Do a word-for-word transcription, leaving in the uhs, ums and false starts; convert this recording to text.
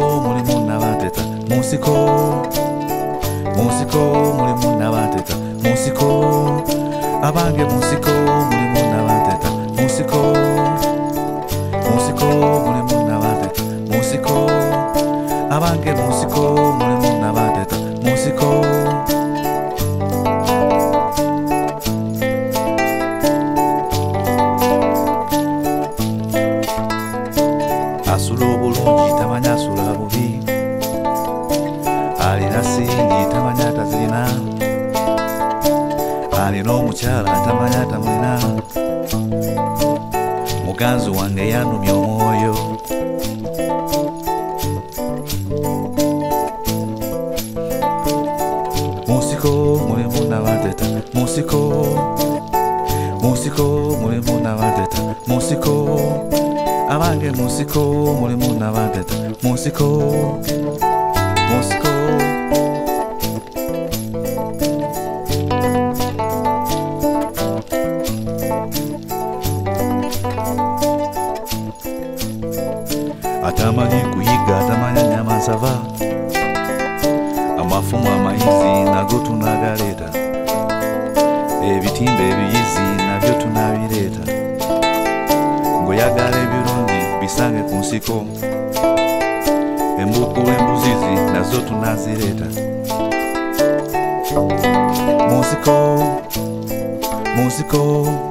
mulimu nabateta munsiko munsiko mulimu nabateta munsiko abange munsiko mulimu nabateta munsiko munsiko mulimu nabateta munsiko abange munsiko mulimu nabateta munsiko asula obulungi tamanya asula bubi alina sindi tamanya tazirina alina omukyala tamanya tamulina muganzi wange yanumya omwoyo munsiko mulimu nabateta munsiko munsiko mulimu nabateta munsiko abange munsiko mulimu nabateta munsiko munsiko atamanyi kuyiga atamanya nyamasava amafumu amayizi nago tunagaleta ebitimba ebiyizi nabyo tunabireta ngoyagala ebirungi bisange ku nsiko embukulu embuzizi nazo tunazireta munsiko munsiko